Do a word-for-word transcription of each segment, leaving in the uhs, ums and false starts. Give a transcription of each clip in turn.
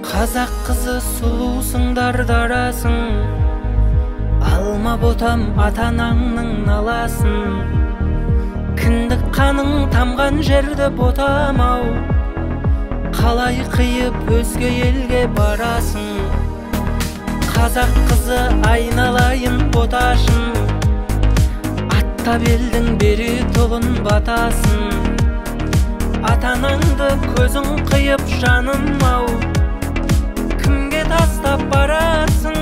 Қазақ қызы сұлусың, дардарасың, алма ботам ата-анаңның наласын. Кіндік қаның тамған жерді ботам-ау, қалай қиып өзге елге барасың. Қазақ қызы айналайын боташым, аттап елдің бері тұлын батасын. Ата-анаңды көзің қиып жаным-ау, кімге тастап барасың?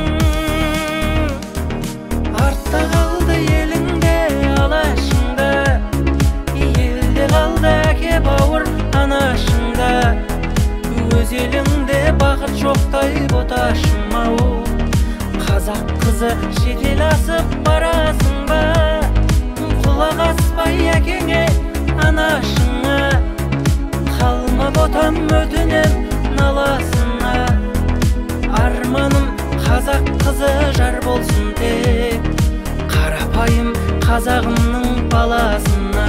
Артта қалды еліңде алашыңда, елде қалды әке бауыр анашыңда. Өз еліңде бақыт жоқтай боташым-ау, қазақ қызы шетел асып барасың ба? Құлақ аспай әкеңе анашыңа, қалма ботам өтінем наласына. Арманым қазақ қызы жар болсын тек, қарапайым қазағымның баласына.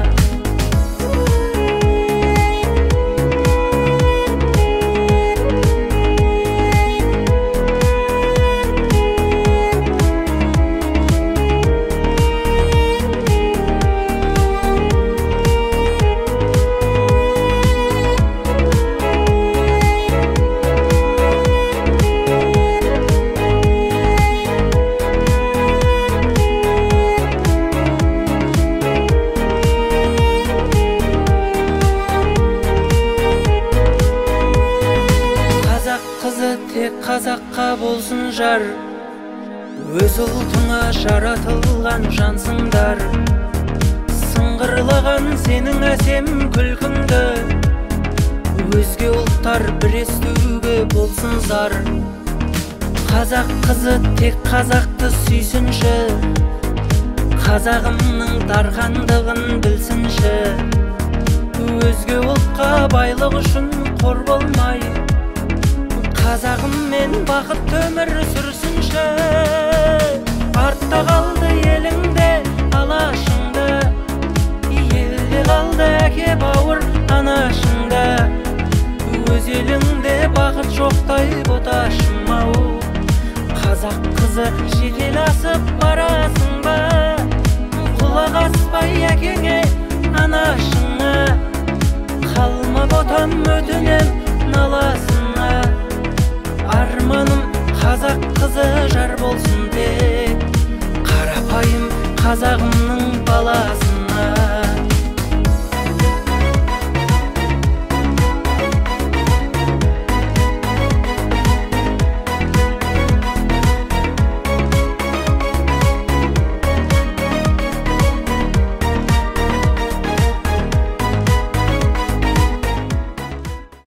Қызы тек қазаққа болсын жар, өз ұлтыңа жаратылған жансыңдар. Сыңғырлаған сенің әсем күлкіңді, өзге ұлттар бір естуге болсын зар. Қазақ қызы тек қазақты сүйсінші, қазағымның дархандығын білсінші. Өзге ұлтқа байлық үшін қор болмай, қазағыммен бақыт өмір сүрсінші. Артта қалды еліңде алашыңда, елде қалды әке бауыр анашыңда. Өз еліңде бақыт жоқтай боташым-ау, қазақ қызы шетел асып барасың ба? Құлақ аспай әкеңе анашыңа, қалма ботам өтінем наласына. Арманым қазақ қызы жар болсын тек, қарапайым қазағымның баласы.